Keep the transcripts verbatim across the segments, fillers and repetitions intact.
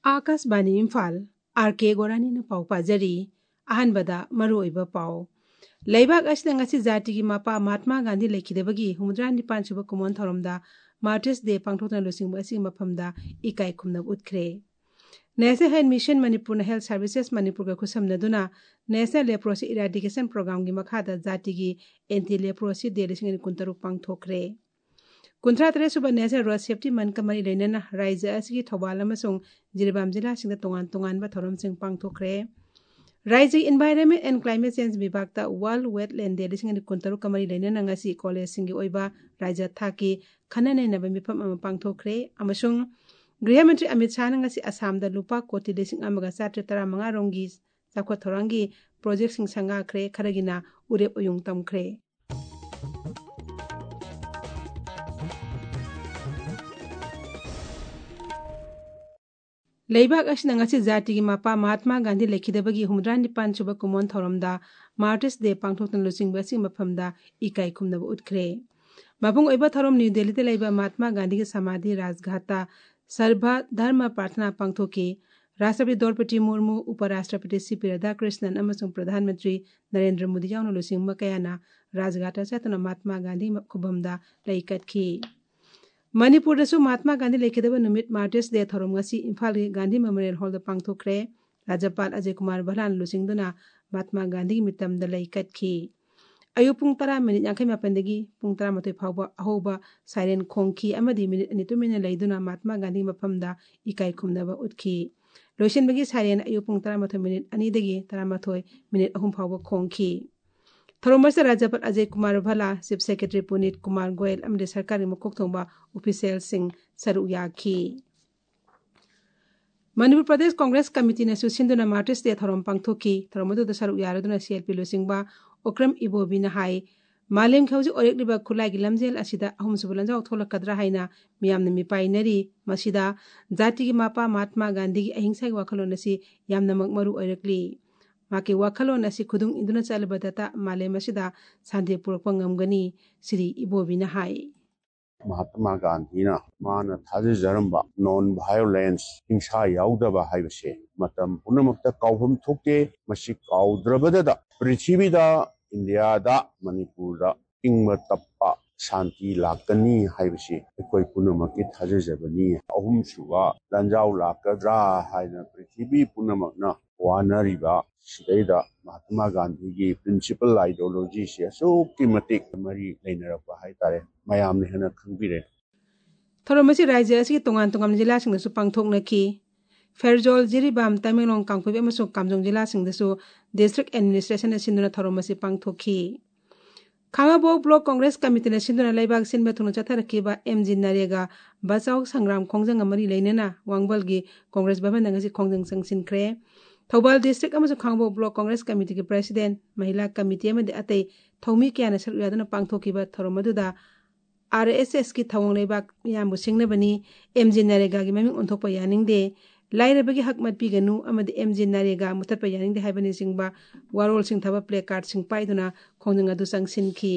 Akashvani Imphal are के गोरानी पाउ पाजरी अहनबदा मरुइबा पाउ लेबाक असना ngasi जाति की मापा महात्मा गांधी लेखिदबगी हुमद्रा निपान सुब कुमोन थरमदा मार्टिस डे पांगथोकना लुसिंग असि मफमदा इकाई खुमनब उतखरे national health mission Manipur health services Manipur का खुसमनदुना नेशनल लेप्रोसी इराडिकेशन प्रोग्राम की मखादा जाति की एंटी लेप्रोसी डे लिसिंग कुंतरु पांगथोकरे कुंथ्रा तरे सुब नेशनल रोड सेफ्टी मन कमरी लेनना राज्य असगी थौबाल अमसुंग जिरिबाम जिला सिंग तोंगान तोंगान बा थोरम सिंग पांगथोकरे राज्य एनवायरनमेंट एंड क्लाइमेट चेंज विभाग वर्ल्ड वेटलैंड डे लिसिंग कुंतरु कमरी लेनना ngasi कॉलेज सिंग ओइबा राज्य थाकी खनने नब मिफम अम पांगथोकरे अमसुंग गृह मंत्री अमित शाह ngasi असम दा लुपा कोटी लिसिंग अमगा चात्र तरा मंगा रोंगी चाखो थोरंगी प्रोजेक्ट सिंग संगाखरे खरगिना उरेप उयुंग तमखरे लेबाक असना ngasi जाति की मापा महात्मा गांधी लेखिदबगी हुमद्रा निपान सुब कुमोन थौरमदा मार्टिस डे पांगथोकन लुसिंग बसिंग मफमदा इकाई खुमनब उतखरे मबुंग ओइबा थौरम न्यू दिल्ली ते लेबा महात्मा गांधी की समाधि राजघाटा सर्व धर्म प्रार्थना पांगथोकी राष्ट्रपति द्रौपदी मुर्मू उपराष्ट्रपति सीपी राधाकृष्णन अमसुंग प्रधानमंत्री नरेंद्र मोदी यावनो लुसिंग मकयाना राजघाटा चतना महात्मा गांधी खुबमदा लैकटखी मणिपुर महात्मा गांधी लेखिदब नुमित मार्टिस डे थौरम ngasi Imphal Gandhi memorial hall पांगथोखरे राज्यपाल अजय कुमार भलान लुसिंगदुना महात्मा गांधी मितम द लैकटखी अयु पुंग तरा मिनिट यांखै मापनदगी पुंग तरा मथोय फावबा अहोबा साइरेन खोंखी अमदी मिनिट अनि तुमिना लैदुना महात्मा गांधी मफमदा इकाई खुमनबा उतखी लोइसिनबगी साइरेन अयु पुंग तरा मथोय मिनिट अनि दगी तरा मथोय मिनिट अहुम फावबा खोंखी थरोमस राज्यपाल अजय कुमार भला चीफ सेक्रेटरी पुनीत कुमार गोयल अमदे सरकारी मुखोक थोंबा ऑफिशियल सिंह सरुक याखी मणिपुर प्रदेश कांग्रेस कमिटी ने सिंधुना मार्टिस डे थरोम पांगथोकी थरोमदु द सरुक यारदुना सीएलपी लुसिंगबा ओक्रम इबोबिना हाई मालेम खौजी ओरेक्लिबा खुलागी लमजेल असिदा अहुम सुबुलंजाव थोलकद्रा हाइना मियामने मिपाइनरी मसिदा जाति की मापा महात्मा गांधी की अहिंसा की वाखलोन असि यामना मगमरु ओरेक्ली माके वाखलोन असि खुदुंग इंदुना चलबदता मालेम असिदा शांति पुरक्पा ngमगनी श्री इबोबिना हाई महात्मा गांधी ना मान थाजरंबा नॉन वायलेंस हिंसा याउदबा हाइबसे मतम पुनमक्ता काउफम थोके मसि काउद्रबददा पृथ्वीदा इंडियादा मणिपुरदा इंगम तप्पा शांति लाकनी हाइबसे कोई पुनमक्की थाजजबनी अहुम सुवा लंजाव लाकद्रा हाइना पृथ्वी पुनमक्ना वानरिबा सिदैदा महात्मा गांधी की प्रिंसिपल आइडियोलॉजी से असोकी मतिक मरी लेनरपा हाइतारे मयामने हना खंगबिरे थरोमसी राज्य असि तोंगान तोंगान जिला सिंगसु पांगथोकनखी फेरजोल जिरिबाम तमेंगलोंग कांगखोबे अमसुंग कामजोंग जिला सिंगदसु डिस्ट्रिक्ट एडमिनिस्ट्रेशन सिंधुना थरोमसी पांगथोखी खांगाबोक ब्लॉक कांग्रेस कमिटी ने सिंधुना लेबाग सिनबा थुनु चथरखिबा एमजी नरेगा बचाव संग्राम खोंजंग मरी लेनना वांगबलगी कांग्रेस भवन नंगसी खोंजंग संगसिनख्रे थौबाल डिस्ट्रिक्ट अमसुंग खांगाबोक ब्लॉक कांग्रेस कमिटी के प्रेसिडेंट महिला कमिटी अमदे अतै थौमी क्याना सरु यादना पांगथोखिबा थरोमदुदा आरएसएस की थवंग लेबाग मियामबु सिंगनबनी एमजी नरेगा की ममिंग ओंथोकपा यानिंगदे लाइरबगी हक मत पिगनु अमदे एमजी नरेगा मुथतपा यानिंगदे हाइबनी सिंगबा वारोल सिंग थबा प्ले कार्ड सिंग पाइदुना खोंजंग अदु संगसिनखी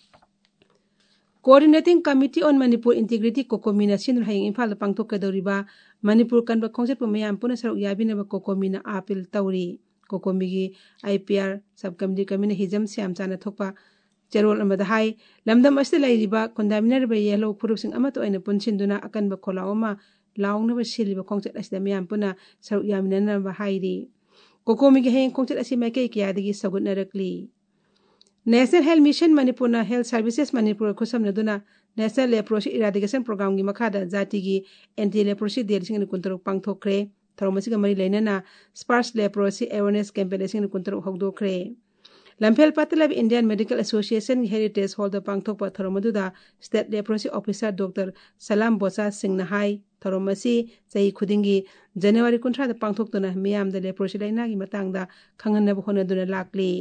coordinating committee on Manipur integrity कोकोमिना सिंधु हाइंग इम्फाल पांगथोकदौरिबा मणिपुर कनबा खोंजेटपु मियाम पुना सरु याबिनबा कोकोमिना अपील तौरी कोकोमिगी आईपीआर सब कमिटी कमिना हिजम श्याम चाना थोकपा चेरोल अमदा हाई लमदम अस्ते लाइरिबा कोंडामिनरबा येलो फुरुसिंग अमतो अइना पुनसिंदुना अकनबा खोलाओमा लाउनबा सिलिबा खोंजेट असिदा मियाम पुना सरु यामिननबा हाइरी कोकोमिगी हेंग खोंजेट असि माइके कियादगी सगुनरकली national health mission Manipur health services Manipur खुसमनदुना नेशनल लेप्रोसी इराडिकेशन प्रोग्राम की मखादा जाति की एंटी लेप्रोसी डे लिसिंग कुंतरुक पांगथोखरे थरोमसिग मरी लेनना स्पार्स लेप्रोसी अवेयरनेस कैंपेन लिसिंग कुंतरुक हौदोखरे लंफेल पतलब Indian medical association heritage hall द पांगथोकपा थरोमदुदा state leprosy officer doctor Salam Bosa Singh नहाई थरोमसी चही खुदिंगी जनवरी कुंथ्रा द पांगथोकतुना मियाम द लेप्रोसी लाइनागी मतंगदा खंगनब होनदुना लाकली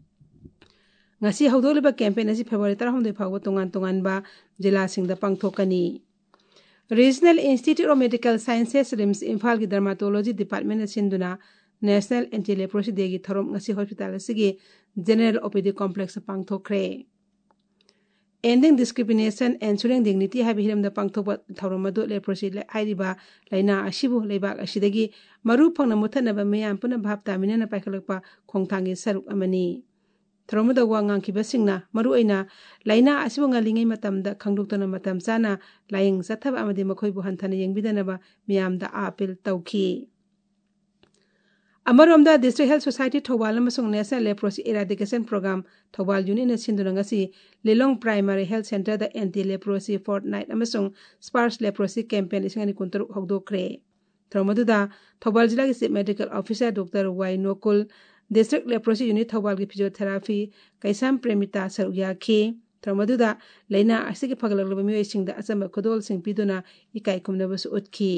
ngasi haudoliba campaign asi February thirty फावबा तोंगान तोंगानबा जिला सिंगदा पांगथोकनी regional institute of medical sciences RIMS Imphal की डर्माटोलॉजी डिपार्टमेंट सिंधुना नेशनल एंटी लेप्रोसी डे की थरोम ngasi हॉस्पिटल असिगी जनरल ओपीडी कॉम्प्लेक्स पांगथोखरे ending discrimination ensuring dignity habi hiramda pangthokpa thauramadu leprosy hairiba laina asibu leibak asidagi maru phangna muthanaba meyam puna bhab taminana paikhalakpa khongthangi saruk amani thauramada wangang kibasingna maru aina laina asibu ngalingai matamda khangdoktona matam chana laying sathaba amadi makhoibu hanthana yengbidanaba meyamda appeal tawki Amaramda District Health Society Thobal amasung National Leprosy Eradication Program Thobal Unit na sinduna ngasi Lelong Primary Health Center da Anti-Leprosy Fortnight amasung Sparse Leprosy Campaign isingani kuntaruk hogdokre. Thromaduda Thobal Jila ki Medical Officer Doctor Y Nokul District Leprosy Unit Thobal ki Physiotherapy Kaisam Premita Sarugya ke Thromaduda Laina asigi pagalaglabi miyo isingda asamba kudol sing piduna ikai kumnabasu utki.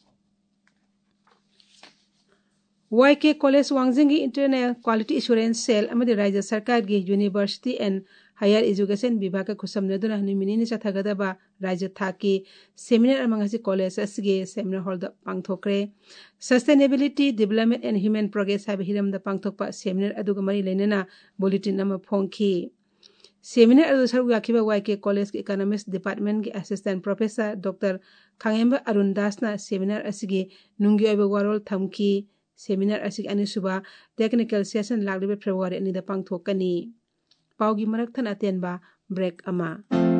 Y K College Wangzingi Internal Quality Assurance Cell amadi Raja Sarkar gi University and Higher Education Vibhaga kusamnaduna niminini chathagadaba Raja Thaki Seminar amangasi college asige seminar hall da pangthokre Sustainability Development and Human Progress habi hiram da pangthokpa seminar aduga mari lenana bulletin nama phongki Seminar adu saru yakiba Y K College ki Economics Department ki Assistant Professor Doctor Khangemba Arun Das na seminar asige nungi oiba warol thamki Seminar asik ani suba technical session laglibe February ani da pangthokani paugi marak than atenba break ama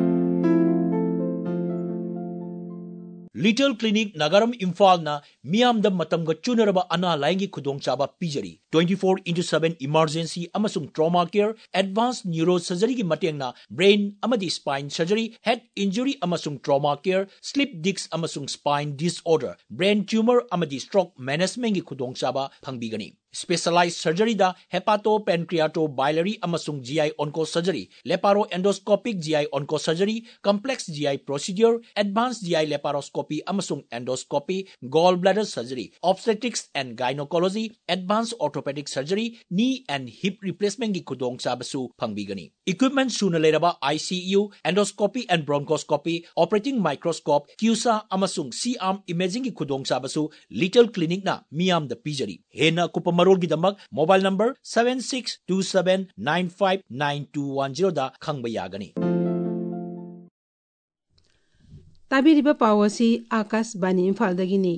Little Clinic Nagaram Imphal na Miam da Matamga Chunaraba Ana Laingi Kudong Chaba Pijari twenty-four into seven emergency amasung trauma care advanced neurosurgery ki mateng na brain amadi spine surgery head injury amasung trauma care slip disc amasung spine disorder brain tumor amadi stroke management ki kudong chaba phangbigani specialized surgery da hepato pancreato biliary amasung G I onco surgery leparo endoscopic G I onco surgery complex G I procedure advanced G I laparoscopy amasung endoscopy gallbladder surgery obstetrics and gynecology advanced orthopedic surgery knee and hip replacement ki kudong chabasu phangbigani equipment suna leraba I C U endoscopy and bronchoscopy operating microscope CUSA amasung C-arm imaging ki kudong chabasu Little Clinic na miam da pijari hena kupa marol gidamak mobile number seven six two seven nine five nine two one zero da khangba yagani tabiriba pawasi Akas Bani Imphal dagini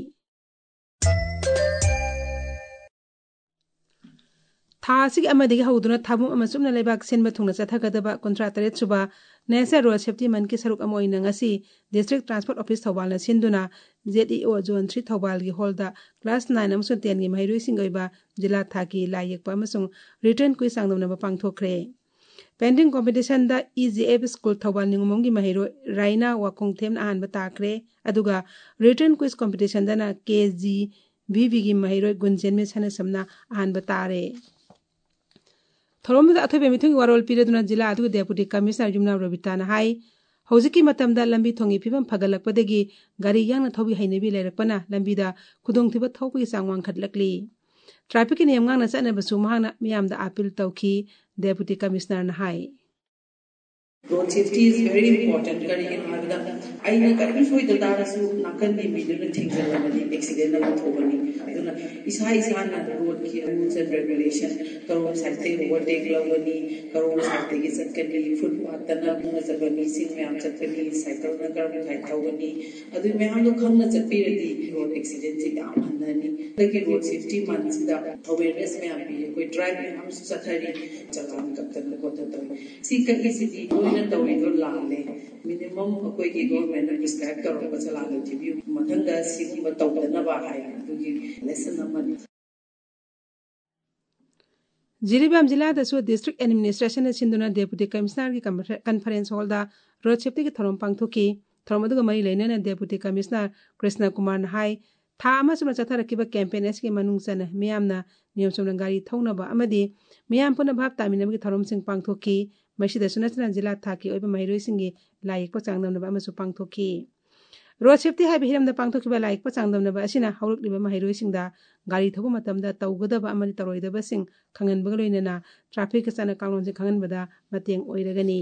Thasig amadigi hauduna thabum amasumna lebak senba thungna chathagadaba contractorate suba National Road Safety Man ki saruk amoina ngasi District Transport Office Thobal na sinduna Z E O Zone three Thobal gi holda class nine amasung ten gi mahiru singoiba jila thaki layekpa amasung return quiz sangdamna ba pangthokre Pending competition da E G F School Thobal ningumom gi mahiru Raina Wakong them ahan ba takre aduga return quiz competition da na K G V V gi mahiru gunjen me sana samna ahan ba tare Thoromda athobe mithungi warol pireduna jila adu deputy commissioner Jumna Robitana hai hojiki matamda lambi thongi phibam phagalakpadagi gari yangna thobi hainebi lerakpana lambida khudong thiba thokpi sangwang khatlakli traffic ni yamnga na chana basu mahana miyamda appeal tawki deputy commissioner na hai Road safety is very important. Kari in Havida, I know Kari Foy the Darasu, Nakan be million things around the accident of Tobani. Is high sana road rules and regulation. Karo Sate overtake Lavani, Karo Sate is a Kali, footpath, the Namas of a missing Mam Chatani, cycle Nagar, Tawani. Other Mahalo Kamna Zapiri road accidents in Amandani. Like road safety months, the awareness may be we drive Ham Satari, Chalam Captain Kotata. Seek easily. Minimum अकोई government prescribe करो बचला लेती भी मतंगा सीधी बताओ ना बाहर क्योंकि lesson Naman Jiribam jila da su district administration na sinduna deputy commissioner ki conference hall da road safety ki thorom pangthoki thoromadu ga mari leina na deputy commissioner Krishna Kumar na hai tha ama sumna chathara ki ba campaign es ki manung sana miyamna niyam sumna gari thona ba amadi miyam puna bhab taminam ki thorom sing pangthoki Masida sunatna jila thaki oiba mahiroi singi laik pa changdamna ba amasu pangthoki road safety hai bihiram da pangthoki ba laik pa changdamna ba asina hauruk liba mahiroi singda gari thobu matamda tawgada ba amani taroida ba sing khangan ba loina na traffic ka sana kanglon se khangan bada mateng oiragani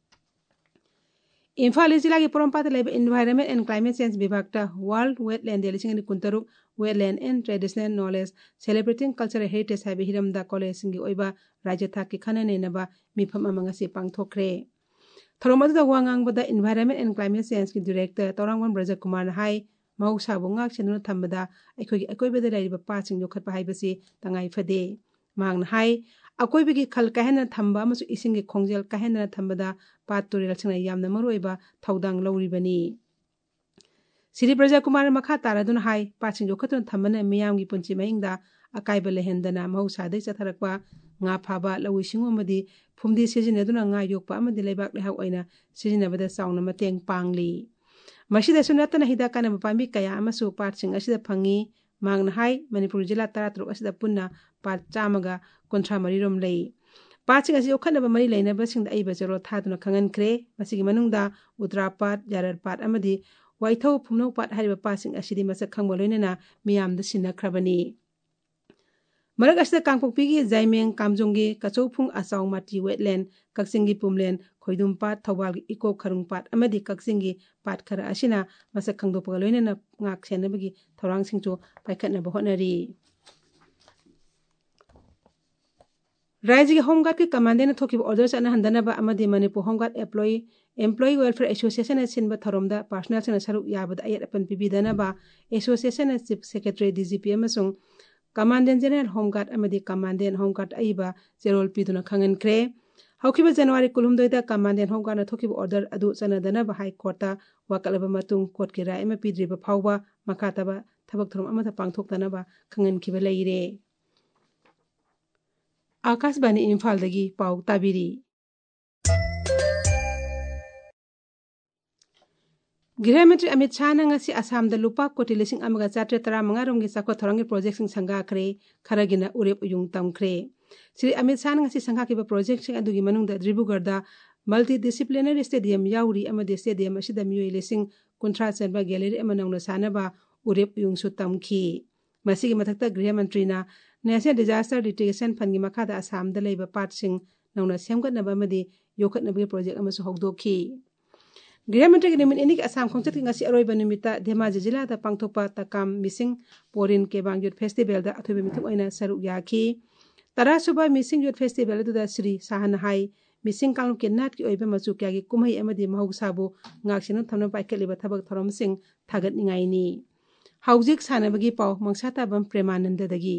Imphal jila ki Porampata leba environment and climate change bibhagta world wetland delising ni kuntaruk wetland and traditional knowledge celebrating cultural heritage hai bihiram da college singi oiba rajya thaki khanane na ba mifam amanga se pangthokre थौरम अदुदा वा ngangbada environment and climate change ki director Torangwan Braja Kumar na hai mahausabu ngak chenuna thambada aikoi akoibada laiba pasing yokhatpa haibasi tangai phade mang na hai akoibagi khal kahena thamba amasu isingi khongjel kahena thambada pat turel singna yamna maroiba thaudang lawribani Siri Braja Kumar makha taradun hai pasing yokhatun thambana miyamgi punchi maingda akaiba lehendana mahausadai chatharakpa nga phaba lawi singo amadi phumdi sijinaduna nga yokpa amadi leibak lehau oina sijinabada sauna mateng pangli masida sunatana hidakana mapambi kaya amasu patsing asida phangi mangna hai Manipur jila taratruk asida punna pat chamaga kontra marirom lei patsing asi okhanaba mari leinaba singda aiba jaro thaduna khangan kre masigi manungda utrapat jararpat amadi waithau phumnau pat hariba pasing asidi masak khangba loinana miyamda sinakhrabani Marak asida kangpokpigi Jaimeng Kamjonggi Kachopung Asau Mati Wetland Kaksingi Pumlen Khoidumpat Thawal Iko Kharungpat amadi Kaksingi Pat Khara asina masak khangdopga loinana ngak senabagi thorang singchu paikhatna bahonari Rajya Home Guard ki commandant thoki orders ana handana ba amadi Manipur Home Guard employee employee welfare association sinba tharomda personal sena saruk yabada ayat apan pibidana ba association chief secretary D G P amasung Commandant General Home Guard amadi Commandant Home Guard aiba Zerol Piduna Khangan Kre Haukiba January kulumdoida Commandant Home Guard na thokiba order adu sanadana ba High Court ta wakalaba matung court ki rai ma pidriba phawba makataba thabak thorom amata pangthoktana ba khangan khiba leire Akashbani Imphal dagi pau tabiri Gৃহমন্ত্রী Amit Shah na ngasi Assam da lupa koti lising amaga chatre tara mangarom gi sakwa thorangi project sing sangha kre kharagina urep uyung tamkre Sri Amit Shah na ngasi sangha kiba project sing adugi manungda Dribugarh da multidisciplinary stadium yauri amadi stadium asida miyoi lising kuntra chenba gallery amanangno sanaba urep uyung su tamki masigi mathakta Gৃহমন্ত্রী na National Disaster Litigation Fund gi makhada Assam da leiba part sing nangna semgatnaba amadi yokhatnaba project amasu hogdokhi Gৃহমন্ত্রী ki nimin enik Assam khongchat ki ngasi aroiba numita Dhemaji jila da pangthokpa takam missing porin kebang youth festival da athobe mithuk oina saruk yakhi tara suba missing youth festival du da Sri Sahan hai missing kalum ke nat ki oiba machu kya gi kumai amadi mahausabu ngaksinu thamna paikaliba thabak thorom sing thagat ningai ni haujik sanabagi paw mangsata bam Premananda dagi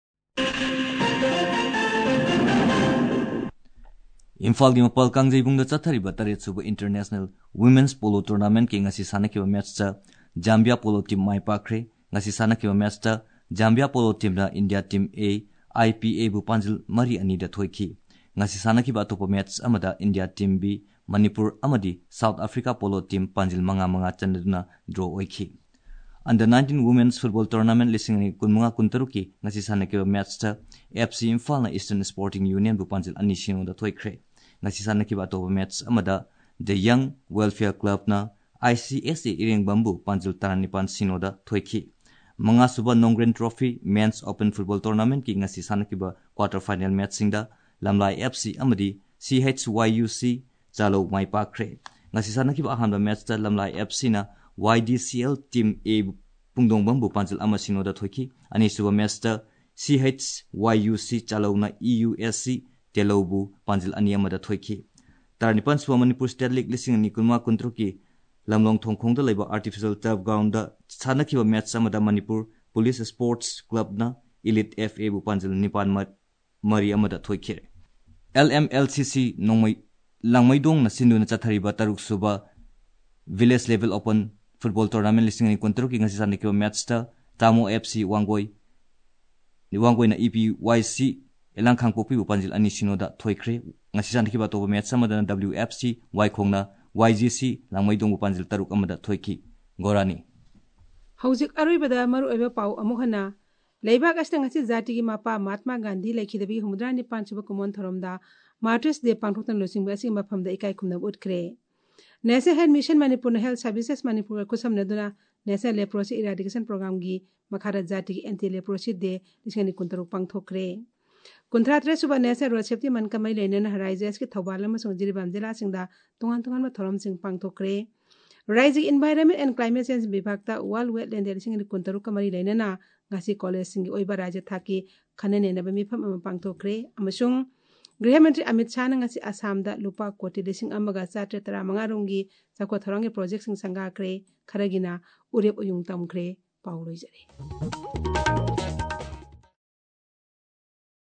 Imphal gi mapal kangjai bungda chathariba taret suba international women's polo tournament ki ngasi sanakiba match cha Zambia polo team mai pakre ngasi sanakiba match cha Zambia polo team na India team A I P A bu panjil mari ani da thoiki ngasi sanakiba atopa match amada India team B Manipur amadi South Africa polo team panjil manga manga chanduna draw oiki Under nineteen women's football tournament listing ni kunmunga kuntaruki ngasi sanakiba match cha F C Imphal na Eastern Sporting Union bu panjil ani sino da thoikre ngasi sanakiba atopa match amada The Young Welfare Club na I C S A Ireng Bambu panjil taranipan sino da thoiki manga suba Nongren Trophy Men's Open Football Tournament ki ngasi sanakiba quarter final match singda Lamlai F C amadi C H Y U C chalo mai pakre ngasi sanakiba ahamba match ta Lamlai F C na Y D C L Team A pungdong bambu panjil ama sino da thoiki ani suba match ta C H Y U C chalo na E U S C telobu panjil ani ama da thoiki tarnipan suba Manipur State League lising ni kunma kuntruki lamlong thongkhong da leba artificial turf ground da sanakiba match amada Manipur Police Sports Club na Elite F A bu panjil nipan mari amada thoikire L M L C C nongmai langmaidong na sinduna chathariba taruk suba village level open football tournament listing ni kuntruki ngasi sanakiba match ta Tamo F C Wangoi ni Wangoi na E P Y C elang khangpopi bu panjil ani sino da thoikre ngasi sanakiba to match amada W F C Waikhong na Y G C langmaidong bu panjil taruk amada thoiki gorani Haujik aroibada maru eba pau amuhana leibak asna ngasi jati gi mapa Mahatma Gandhi laikhidabi humdrani panchuba kumon thoromda Martyrs Day pangthoktan losingba asi maphamda ikai khumna utkre National Health Mission Manipur Health Services Manipur kusam naduna National Leprosy Eradication Program gi makhara jati gi Anti Leprosy Day lisani kuntaru pangthokre Kuntratre suba National Road Safety man kamai leinen Horizons ki Thawbal amasung Jiribam jila singda tongan tongan ma thorom sing pangthokre Rising Environment and Climate Change Bibhagta World Wetland Sing kuntaru kamari leinen ngasi college sing oiba raja thaki khanane na bami pham ama pangthokre amasung गृह मंत्री Amit Shah ngasi Assam दा लुपा कोटी लिसिंग अमगा चात्रे तरा मंगा रोंगी चाको थरंगे project सिंग संगाख्रे खरगिना उरेप उयुंग तमख्रे पाउलोइजरे।